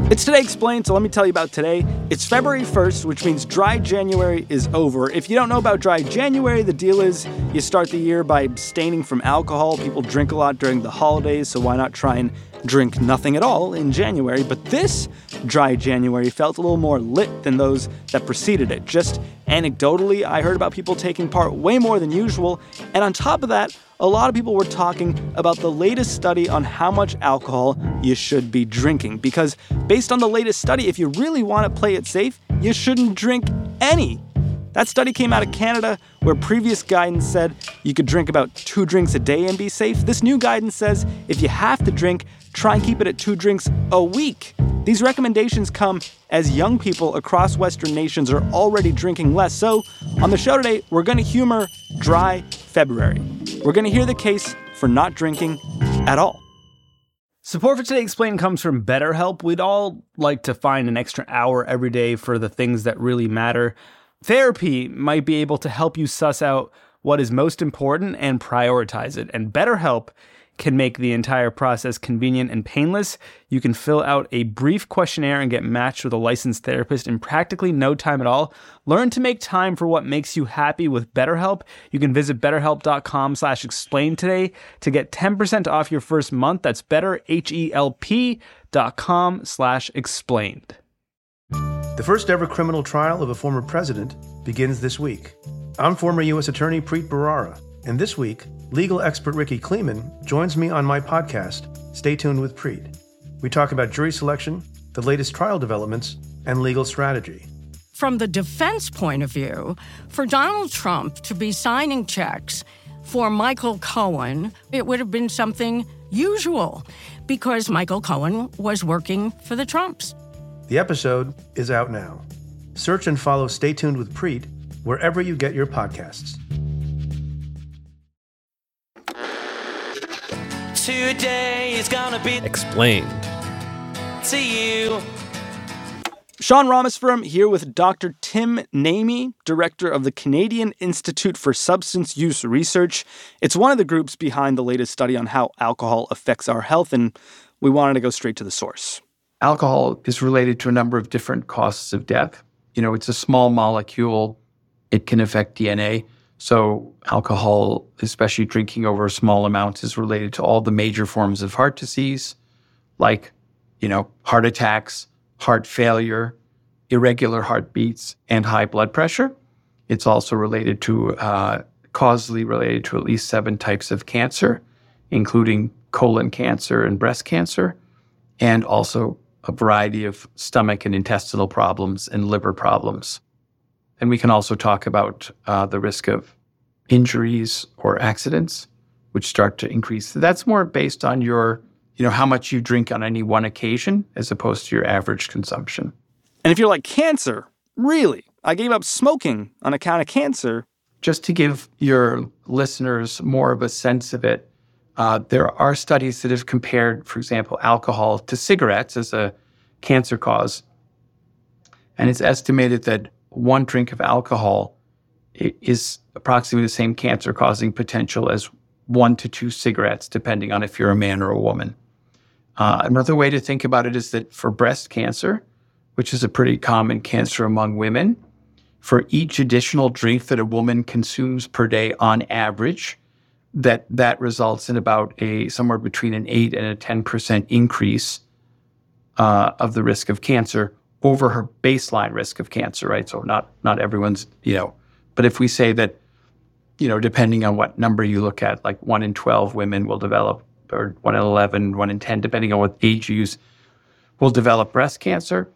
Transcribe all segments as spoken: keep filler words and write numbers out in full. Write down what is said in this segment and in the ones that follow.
It's Today Explained, so let me tell you about today. It's February first, which means dry January is over. If you don't know about dry January, the deal is you start the year by abstaining from alcohol. People drink a lot during the holidays, so why not try and drink nothing at all in January? But this dry January felt a little more lit than those that preceded it. Just anecdotally, I heard about people taking part way more than usual, and on top of that, a lot of people were talking about the latest study on how much alcohol you should be drinking. Because based on the latest study, if you really want to play it safe, you shouldn't drink any. That study came out of Canada, where previous guidance said you could drink about two drinks a day and be safe. This new guidance says if you have to drink, try and keep it at two drinks a week. These recommendations come as young people across Western nations are already drinking less. So on the show today, we're going to humor dry February. We're going to hear the case for not drinking at all. Support for Today Explained comes from BetterHelp. We'd all like to find an extra hour every day for the things that really matter. Therapy might be able to help you suss out what is most important and prioritize it. And BetterHelp can make the entire process convenient and painless. You can fill out a brief questionnaire and get matched with a licensed therapist in practically no time at all. Learn to make time for what makes you happy with BetterHelp. You can visit betterhelp.com slash explain today to get ten percent off your first month. That's betterhelp.com slash explained. The first ever criminal trial of a former president begins this week. I'm former U S Attorney Preet Bharara, and this week, legal expert Ricky Kleeman joins me on my podcast, Stay Tuned with Preet. We talk about jury selection, the latest trial developments, and legal strategy. From the defense point of view, for Donald Trump to be signing checks for Michael Cohen, it would have been something usual because Michael Cohen was working for the Trumps. The episode is out now. Search and follow Stay Tuned with Preet wherever you get your podcasts. Today is gonna be explained to you. Sean Rameswaram here with Doctor Tim Naimi, director of the Canadian Institute for Substance Use Research. It's one of the groups behind the latest study on how alcohol affects our health, and we wanted to go straight to the source. Alcohol is related to a number of different causes of death. You know, it's a small molecule. It can affect D N A. So alcohol, especially drinking over small amounts, is related to all the major forms of heart disease, like, you know, heart attacks, heart failure, irregular heartbeats, and high blood pressure. It's also related to, uh, causally related to at least seven types of cancer, including colon cancer and breast cancer, and also a variety of stomach and intestinal problems and liver problems. And we can also talk about uh, the risk of injuries or accidents, which start to increase. So that's more based on your, you know, how much you drink on any one occasion as opposed to your average consumption. And if you're like, cancer, really? I gave up smoking on account of cancer. Just to give your listeners more of a sense of it, uh, there are studies that have compared, for example, alcohol to cigarettes as a cancer cause. And it's estimated that one drink of alcohol is approximately the same cancer-causing potential as one to two cigarettes, depending on if you're a man or a woman. Uh, another way to think about it is that for breast cancer, which is a pretty common cancer among women, for each additional drink that a woman consumes per day on average, that that results in about a somewhere between an eight and a ten percent increase uh, of the risk of cancer over her baseline risk of cancer, right? So not not everyone's, you know, but if we say that, you know, depending on what number you look at, like one in twelve women will develop, or one in eleven, one in ten, depending on what age you use, will develop breast cancer.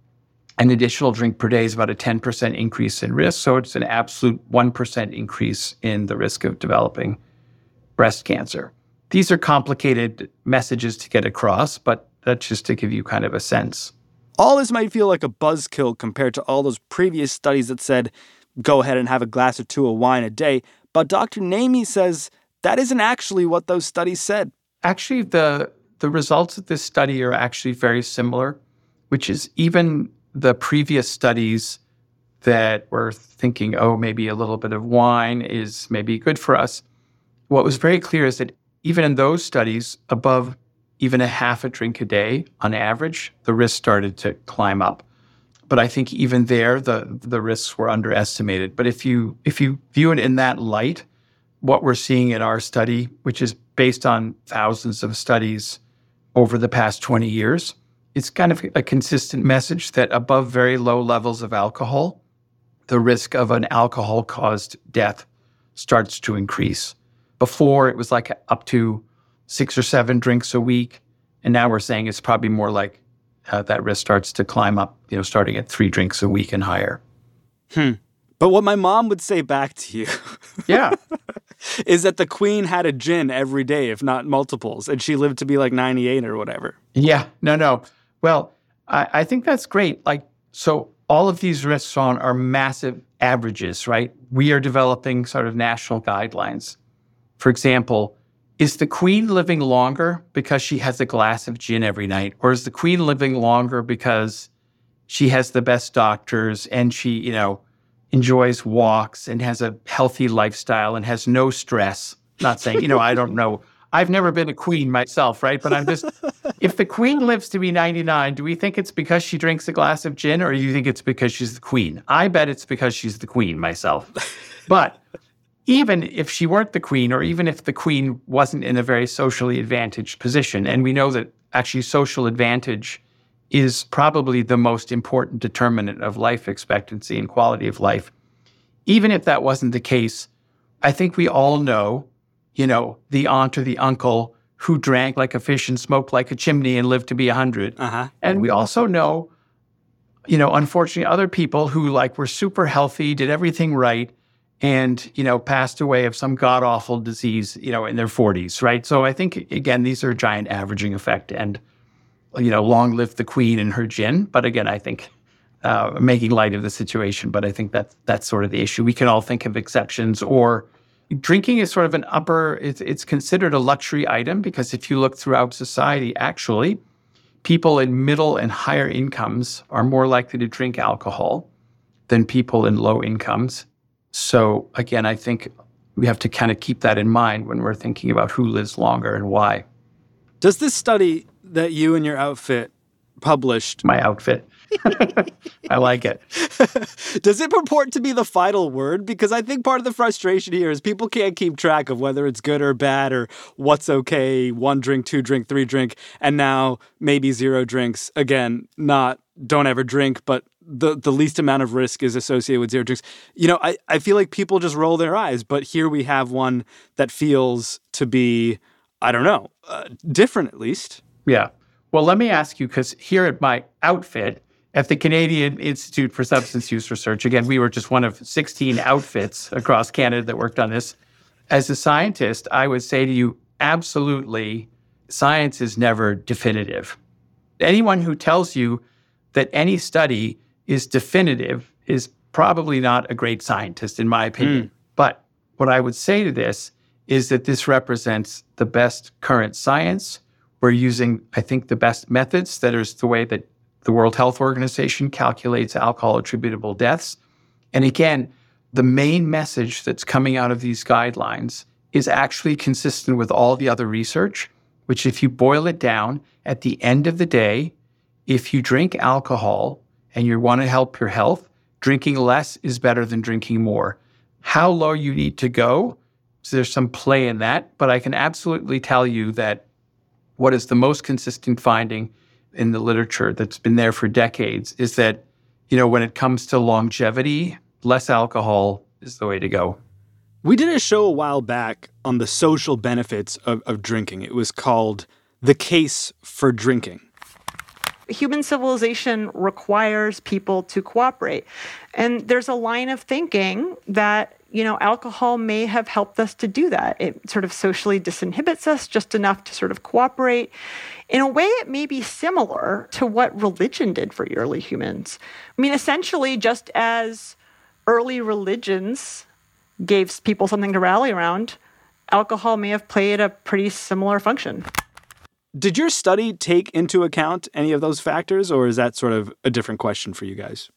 An additional drink per day is about a ten percent increase in risk. So it's an absolute one percent increase in the risk of developing breast cancer. These are complicated messages to get across, but that's just to give you kind of a sense. All this might feel like a buzzkill compared to all those previous studies that said, go ahead and have a glass or two of wine a day. But Doctor Naimi says that isn't actually what those studies said. Actually, the the results of this study are actually very similar, which is even the previous studies that were thinking, oh, maybe a little bit of wine is maybe good for us. What was very clear is that even in those studies, above even a half a drink a day on average, the risk started to climb up. But I think even there, the the risks were underestimated. But if you if you view it in that light, what we're seeing in our study, which is based on thousands of studies over the past twenty years, it's kind of a consistent message that above very low levels of alcohol, the risk of an alcohol-caused death starts to increase. Before, it was like up to six or seven drinks a week, and now we're saying it's probably more like uh, that risk starts to climb up, you know, starting at three drinks a week and higher. Hmm. But what my mom would say back to you Yeah. is that the Queen had a gin every day, if not multiples, and she lived to be like ninety-eight or whatever. Yeah, no, no. Well, I, I think that's great. Like, so all of these risks on are massive averages, right? We are developing sort of national guidelines. For example, is the Queen living longer because she has a glass of gin every night? Or is the Queen living longer because she has the best doctors and she, you know, enjoys walks and has a healthy lifestyle and has no stress? Not saying, you know, I don't know. I've never been a queen myself, right? But I'm just, if the Queen lives to be ninety-nine, do we think it's because she drinks a glass of gin, or do you think it's because she's the Queen? I bet it's because she's the Queen myself. But even if she weren't the Queen, or even if the Queen wasn't in a very socially advantaged position, and we know that actually social advantage is probably the most important determinant of life expectancy and quality of life. Even if that wasn't the case, I think we all know, you know, the aunt or the uncle who drank like a fish and smoked like a chimney and lived to be one hundred. Uh-huh. And we also know, you know, unfortunately, other people who like were super healthy, did everything right, and, you know, passed away of some god-awful disease, you know, in their forties, right? So I think, again, these are a giant averaging effect. And, you know, long live the Queen and her gin. But again, I think uh, making light of the situation, but I think that that's sort of the issue. We can all think of exceptions, or drinking is sort of an upper, it's, it's considered a luxury item because if you look throughout society, actually, people in middle and higher incomes are more likely to drink alcohol than people in low incomes. So again, I think we have to kind of keep that in mind when we're thinking about who lives longer and why. Does this study that you and your outfit published, My outfit. I like it. does it purport to be the final word? Because I think part of the frustration here is people can't keep track of whether it's good or bad or what's okay, one drink, two drink, three drink, and now maybe zero drinks. Again, not don't ever drink, but the, the least amount of risk is associated with zero drinks. You know, I, I feel like people just roll their eyes, but here we have one that feels to be, I don't know, uh, different at least. Yeah. Well, let me ask you, because here at my outfit, at the Canadian Institute for Substance Use Research, again, we were just one of sixteen outfits across Canada that worked on this. As a scientist, I would say to you, absolutely, science is never definitive. Anyone who tells you that any study is definitive is probably not a great scientist, in my opinion. Mm. But what I would say to this is that this represents the best current science. We're using, I think, the best methods. That is the way that the World Health Organization calculates alcohol-attributable deaths. And again, the main message that's coming out of these guidelines is actually consistent with all the other research, which if you boil it down, at the end of the day, if you drink alcohol and you want to help your health, drinking less is better than drinking more. How low you need to go, so there's some play in that, but I can absolutely tell you that what is the most consistent finding in the literature that's been there for decades is that, you know, when it comes to longevity, less alcohol is the way to go. We did a show a while back on the social benefits of, of drinking. It was called The Case for Drinking. Human civilization requires people to cooperate. And there's a line of thinking that, you know, alcohol may have helped us to do that. It sort of socially disinhibits us just enough to sort of cooperate. In a way, it may be similar to what religion did for early humans. I mean, essentially, just as early religions gave people something to rally around, alcohol may have played a pretty similar function. Did your study take into account any of those factors, or is that sort of a different question for you guys?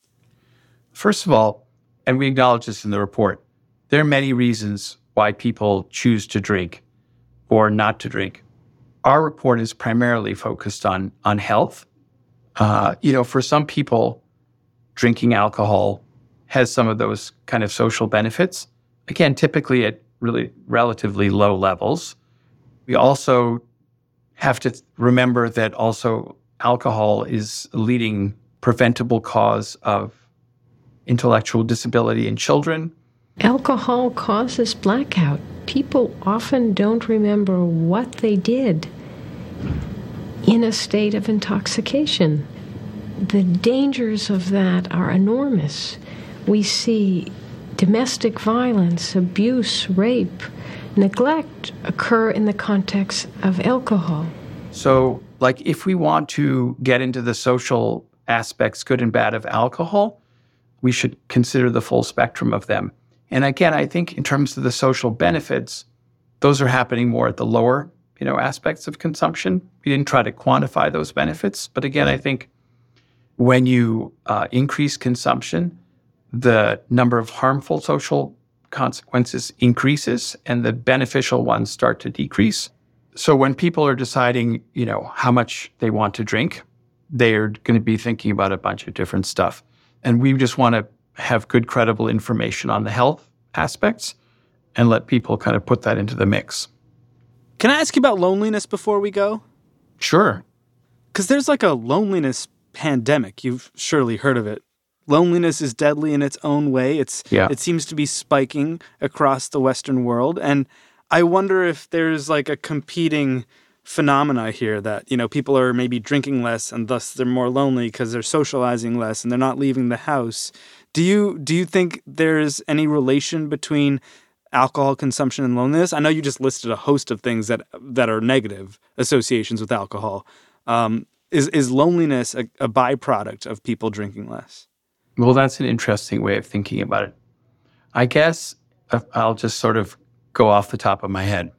First of all, and we acknowledge this in the report, there are many reasons why people choose to drink or not to drink. our report is primarily focused on, on health. Uh, you know, for some people, drinking alcohol has some of those kind of social benefits. Again, typically at really relatively low levels. We also have to remember that also alcohol is a leading preventable cause of intellectual disability in children. Alcohol causes blackout. People often don't remember what they did in a state of intoxication. The dangers of that are enormous. We see domestic violence, abuse, rape, neglect occur in the context of alcohol. So, like, if we want to get into the social aspects, good and bad, of alcohol, we should consider the full spectrum of them. And again, I think in terms of the social benefits, those are happening more at the lower, you know, aspects of consumption. We didn't try to quantify those benefits. But again, I think when you uh, increase consumption, the number of harmful social consequences increases and the beneficial ones start to decrease. So when people are deciding, you know, how much they want to drink, they're going to be thinking about a bunch of different stuff. And we just want to have good, credible information on the health aspects and let people kind of put that into the mix. Can I ask you about loneliness before we go? Sure. Because there's like a loneliness pandemic. You've surely heard of it. Loneliness is deadly in its own way. It's yeah. It seems to be spiking across the Western world. And I wonder if there's like a competing phenomena here that, you know, people are maybe drinking less and thus they're more lonely because they're socializing less and they're not leaving the house. Do you do you think there's any relation between alcohol consumption and loneliness? I know you just listed a host of things that that are negative associations with alcohol. Um, is is loneliness a, a byproduct of people drinking less? Well, that's an interesting way of thinking about it. I guess I'll just sort of go off the top of my head.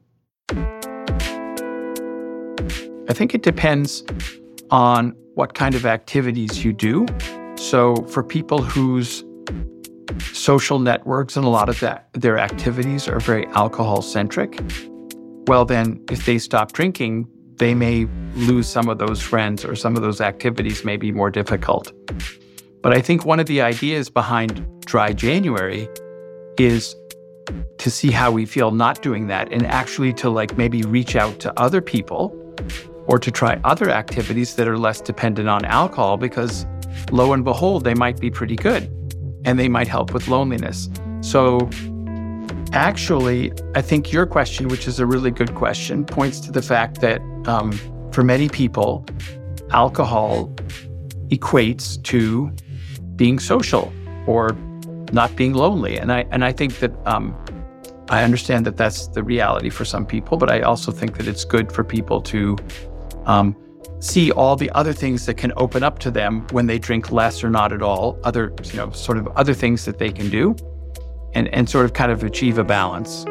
I think it depends on what kind of activities you do. So for people whose social networks and a lot of that, their activities are very alcohol-centric, well then, if they stop drinking, they may lose some of those friends or some of those activities may be more difficult. But I think one of the ideas behind Dry January is to see how we feel not doing that and actually to like maybe reach out to other people or to try other activities that are less dependent on alcohol because lo and behold, they might be pretty good and they might help with loneliness. So actually, I think your question, which is a really good question, points to the fact that um, for many people, alcohol equates to being social or not being lonely. And I and I think that um, I understand that that's the reality for some people, but I also think that it's good for people to um, see all the other things that can open up to them when they drink less or not at all, other, you know, sort of other things that they can do and, and sort of kind of achieve a balance.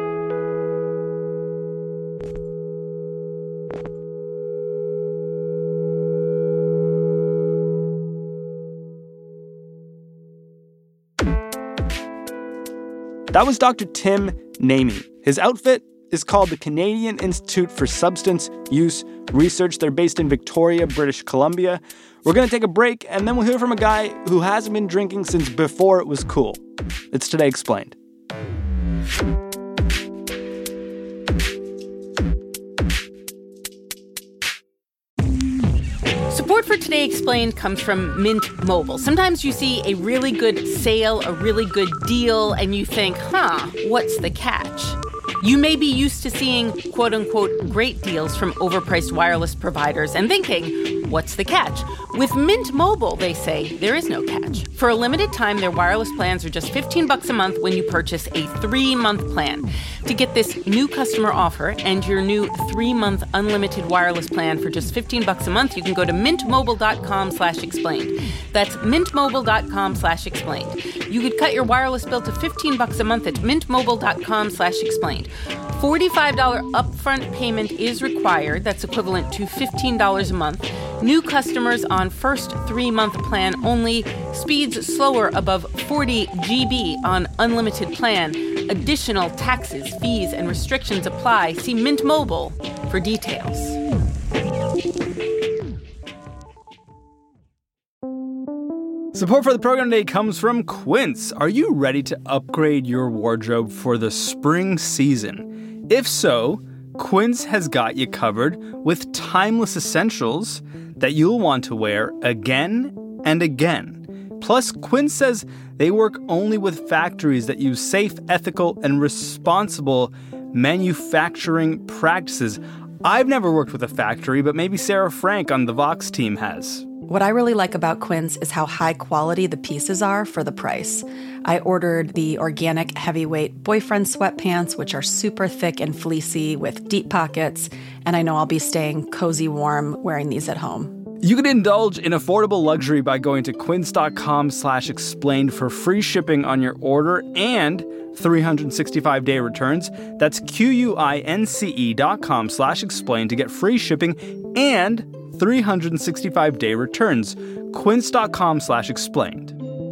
That was Doctor Tim Naimi. His outfit is called the Canadian Institute for Substance Use Research. They're based in Victoria, British Columbia. We're going to take a break, and then we'll hear from a guy who hasn't been drinking since before it was cool. It's Today Explained. Support for Today Explained comes from Mint Mobile. Sometimes you see a really good sale, a really good deal, and you think, huh, what's the catch? You may be used to seeing quote-unquote great deals from overpriced wireless providers and thinking, what's the catch? With Mint Mobile, they say, there is no catch. For a limited time, their wireless plans are just fifteen bucks a month when you purchase a three-month plan. To get this new customer offer and your new three-month unlimited wireless plan for just fifteen bucks a month, you can go to mintmobile.com slash explained. That's mintmobile.com slash explained. You could cut your wireless bill to fifteen bucks a month at mintmobile.com slash explained. forty-five dollars upfront payment is required. That's equivalent to fifteen dollars a month. New customers on first three-month plan only. Speeds slower above forty gigabytes on unlimited plan. Additional taxes, fees, and restrictions apply. See Mint Mobile for details. Support for the program today comes from Quince. Are you ready to upgrade your wardrobe for the spring season? If so, Quince has got you covered with timeless essentials that you'll want to wear again and again. Plus, Quince says they work only with factories that use safe, ethical, and responsible manufacturing practices. I've never worked with a factory, but maybe Sarah Frank on the Vox team has. What I really like about Quince is how high quality the pieces are for the price. I ordered the organic heavyweight boyfriend sweatpants, which are super thick and fleecy with deep pockets, and I know I'll be staying cozy warm wearing these at home. You can indulge in affordable luxury by going to quince.com slash explained for free shipping on your order and three hundred sixty-five day returns. That's Q-U-I-N-C-E dot com slash explained to get free shipping and three hundred sixty-five day returns. Quince.com slash explained.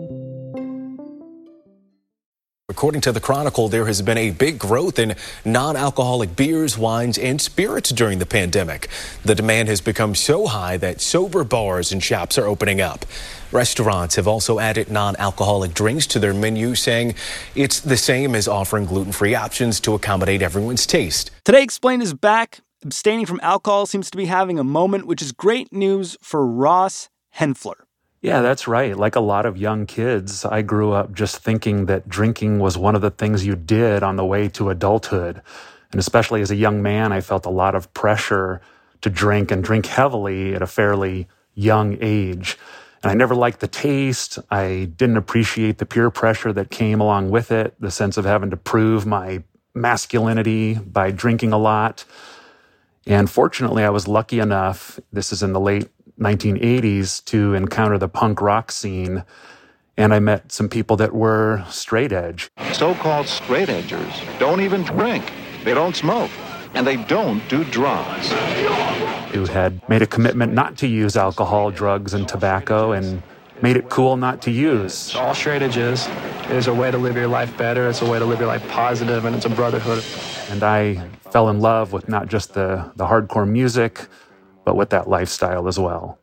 According to the Chronicle, there has been a big growth in non-alcoholic beers, wines, and spirits during the pandemic. The demand has become so high that sober bars and shops are opening up. Restaurants have also added non-alcoholic drinks to their menu, saying it's the same as offering gluten-free options to accommodate everyone's taste. Today Explained is back. Abstaining from alcohol seems to be having a moment, which is great news for Ross Henfler. Yeah, that's right. Like a lot of young kids, I grew up just thinking that drinking was one of the things you did on the way to adulthood. And especially as a young man, I felt a lot of pressure to drink and drink heavily at a fairly young age. And I never liked the taste. I didn't appreciate the peer pressure that came along with it, the sense of having to prove my masculinity by drinking a lot. And fortunately, I was lucky enough, this is in the late nineteen eighties, to encounter the punk rock scene. And I met some people that were straight edge. So-called straight edgers don't even drink, they don't smoke, and they don't do drugs. Who had made a commitment not to use alcohol, drugs, and tobacco, and made it cool not to use. All straight edge is, is a way to live your life better, it's a way to live your life positive, and it's a brotherhood. And I fell in love with not just the, the hardcore music, but with that lifestyle as well.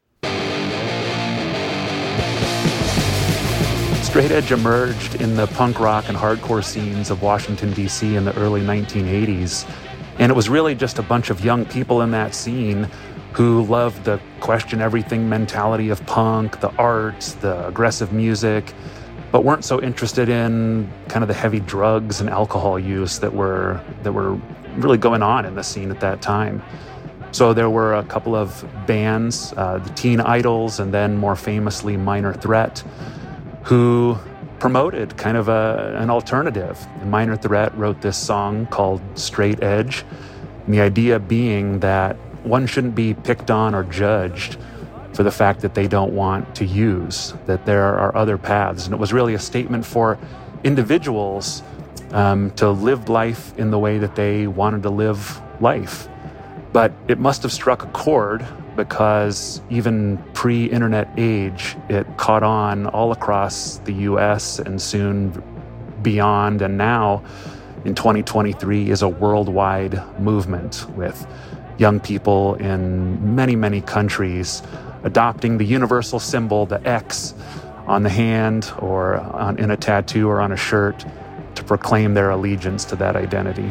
Straight edge emerged in the punk rock and hardcore scenes of Washington, D C in the early nineteen eighties. And it was really just a bunch of young people in that scene who loved the question everything mentality of punk, the art, the aggressive music, but weren't so interested in kind of the heavy drugs and alcohol use that were that were really going on in the scene at that time. So there were a couple of bands, uh, the Teen Idols, and then more famously Minor Threat, who promoted kind of a, an alternative. And Minor Threat wrote this song called Straight Edge, and the idea being that one shouldn't be picked on or judged for the fact that they don't want to use, that there are other paths. And it was really a statement for individuals um, to live life in the way that they wanted to live life. But it must have struck a chord because even pre-internet age, it caught on all across the U S and soon beyond. And now in twenty twenty-three is a worldwide movement with young people in many, many countries adopting the universal symbol, the X, on the hand or on, in a tattoo or on a shirt to proclaim their allegiance to that identity.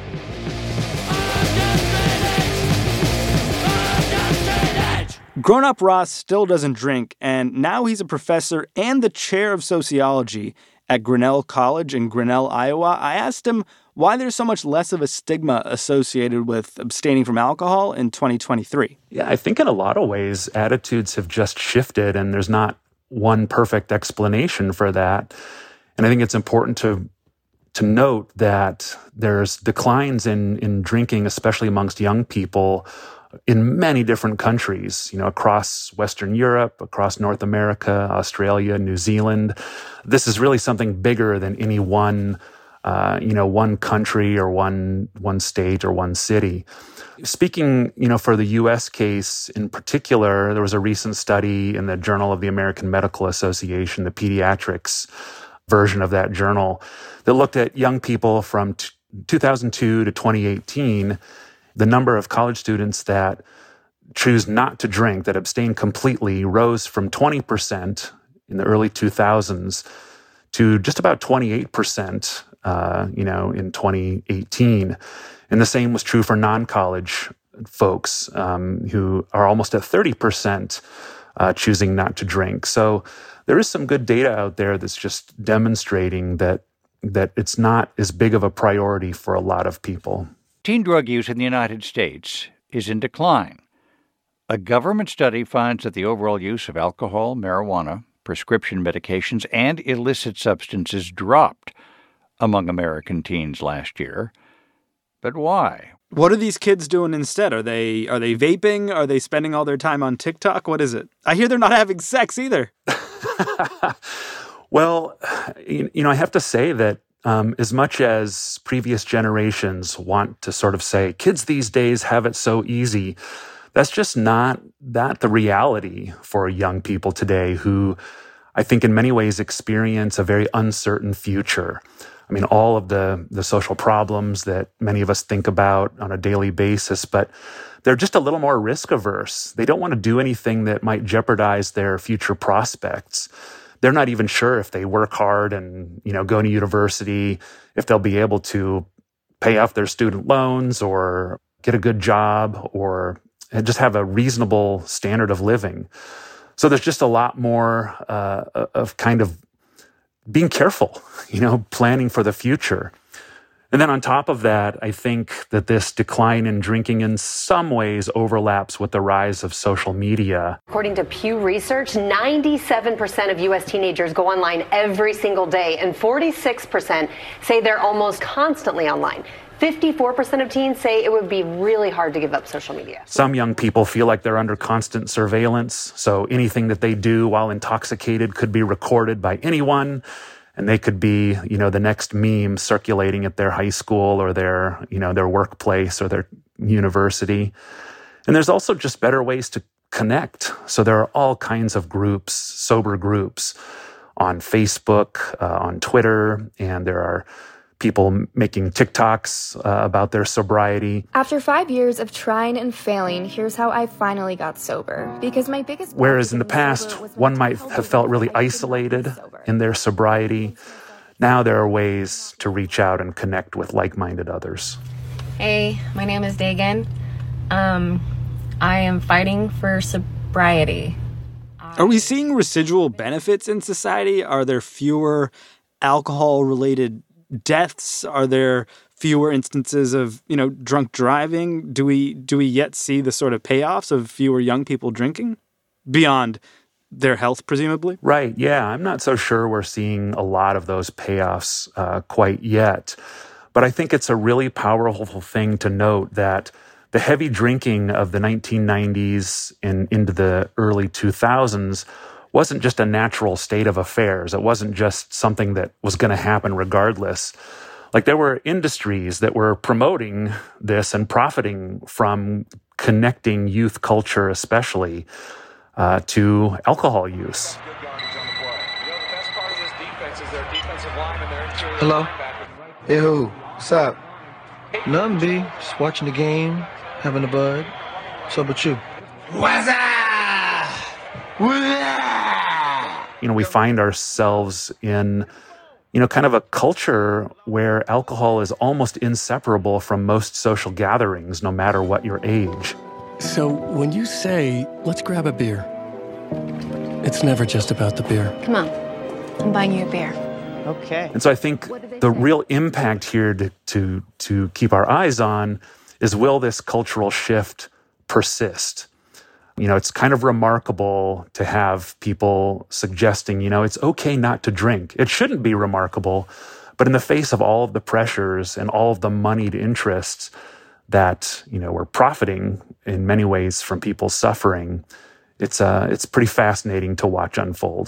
Grown-up Ross still doesn't drink, and now he's a professor and the chair of sociology at Grinnell College in Grinnell, Iowa. I asked him why there's so much less of a stigma associated with abstaining from alcohol in twenty twenty-three. Yeah, I think in a lot of ways, attitudes have just shifted, and there's not one perfect explanation for that. And I think it's important to to note that there's declines in in drinking, especially amongst young people, in many different countries, you know, across Western Europe, across North America, Australia, New Zealand. This is really something bigger than any one, uh, you know, one country or one one state or one city. Speaking, you know, for the U S case in particular, there was a recent study in the Journal of the American Medical Association, the pediatrics version of that journal, that looked at young people from t- two thousand two to twenty eighteen. The number of college students that choose not to drink, that abstain completely, rose from twenty percent in the early two thousands to just about twenty-eight percent, uh, you know, in twenty eighteen. And the same was true for non-college folks um, who are almost at thirty percent uh, choosing not to drink. So there is some good data out there that's just demonstrating that that it's not as big of a priority for a lot of people. Teen drug use in the United States is in decline. A government study finds that the overall use of alcohol, marijuana, prescription medications, and illicit substances dropped among American teens last year. But why? What are these kids doing instead? Are they are they vaping? Are they spending all their time on TikTok? What is it? I hear they're not having sex either. Well, you know, I have to say that um, as much as previous generations want to sort of say, kids these days have it so easy, that's just not that the reality for young people today who I think in many ways experience a very uncertain future. I mean, all of the, the social problems that many of us think about on a daily basis, but they're just a little more risk averse. They don't want to do anything that might jeopardize their future prospects. They're not even sure if they work hard and, you know, go to university, if they'll be able to pay off their student loans or get a good job or just have a reasonable standard of living. So there's just a lot more uh, of kind of being careful, you know, planning for the future. And then on top of that, I think that this decline in drinking in some ways overlaps with the rise of social media. According to Pew Research, ninety-seven percent of U S teenagers go online every single day, and forty-six percent say they're almost constantly online. fifty-four percent of teens say it would be really hard to give up social media. Some young people feel like they're under constant surveillance, so anything that they do while intoxicated could be recorded by anyone, and they could be, you know, the next meme circulating at their high school or their, you know, their workplace or their university. And there's also just better ways to connect. So there are all kinds of groups, sober groups, on Facebook, uh, on Twitter, and there are people making TikToks uh, about their sobriety. After five years of trying and failing, here's how I finally got sober. Because my biggest Whereas in the past, one might have felt really isolated in their sobriety. Now there are ways to reach out and connect with like-minded others. Hey, my name is Dagan. Um, I am fighting for sobriety. Are we seeing residual benefits in society? Are there fewer alcohol-related deaths? Are there fewer instances of, you know, drunk driving? Do we do we yet see the sort of payoffs of fewer young people drinking beyond their health, presumably? Right. Yeah. I'm not so sure we're seeing a lot of those payoffs uh, quite yet. But I think it's a really powerful thing to note that the heavy drinking of the nineteen nineties and into the early two thousands wasn't just a natural state of affairs. It wasn't just something that was going to happen regardless. Like there were industries that were promoting this and profiting from connecting youth culture, especially uh, to alcohol use. Hello? Hey, who? What's up? Nothing, B. Just watching the game, having a bud. What's up with you? What's up? You know, we find ourselves in, you know, kind of a culture where alcohol is almost inseparable from most social gatherings, no matter what your age. So when you say, let's grab a beer, it's never just about the beer. Come on, I'm buying you a beer. Okay. And so I think the real impact here to, to, to keep our eyes on is, will this cultural shift persist? You know, it's kind of remarkable to have people suggesting, you know, it's okay not to drink. It shouldn't be remarkable. But in the face of all of the pressures and all of the moneyed interests that, you know, we're profiting in many ways from people's suffering, it's uh, it's pretty fascinating to watch unfold.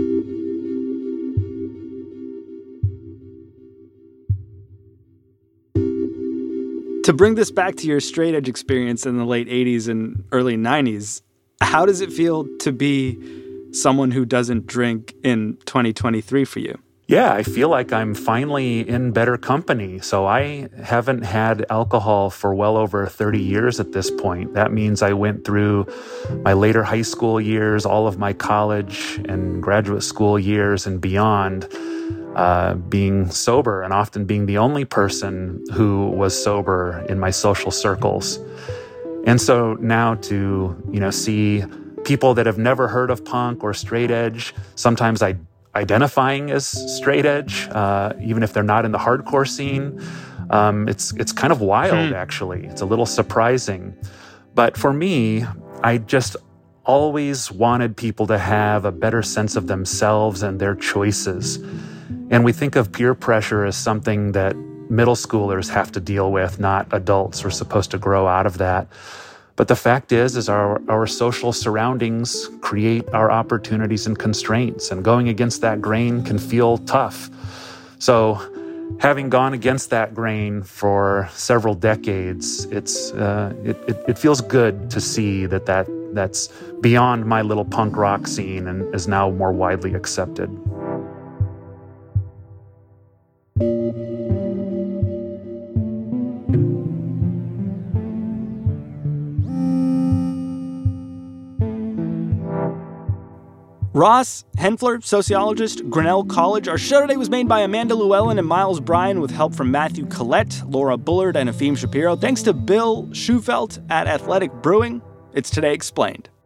To bring this back to your straight edge experience in the late eighties and early nineties, how does it feel to be someone who doesn't drink in twenty twenty-three for you? Yeah, I feel like I'm finally in better company. So I haven't had alcohol for well over thirty years at this point. That means I went through my later high school years, all of my college and graduate school years and beyond, uh, being sober and often being the only person who was sober in my social circles. And so now to, you know, see people that have never heard of punk or straight edge, sometimes I identifying as straight edge, uh, even if they're not in the hardcore scene. Um, it's it's kind of wild, hmm. actually. It's a little surprising. But for me, I just always wanted people to have a better sense of themselves and their choices. And we think of peer pressure as something that middle schoolers have to deal with, not adults. We're supposed to grow out of that. But the fact is, is our, our social surroundings create our opportunities and constraints, and going against that grain can feel tough. So having gone against that grain for several decades, it's uh, it, it, it feels good to see that, that that's beyond my little punk rock scene and is now more widely accepted. Ross Henfler, sociologist, Grinnell College. Our show today was made by Amanda Llewellyn and Miles Bryan with help from Matthew Collette, Laura Bullard, and Efim Shapiro. Thanks to Bill Schufelt at Athletic Brewing. It's Today Explained.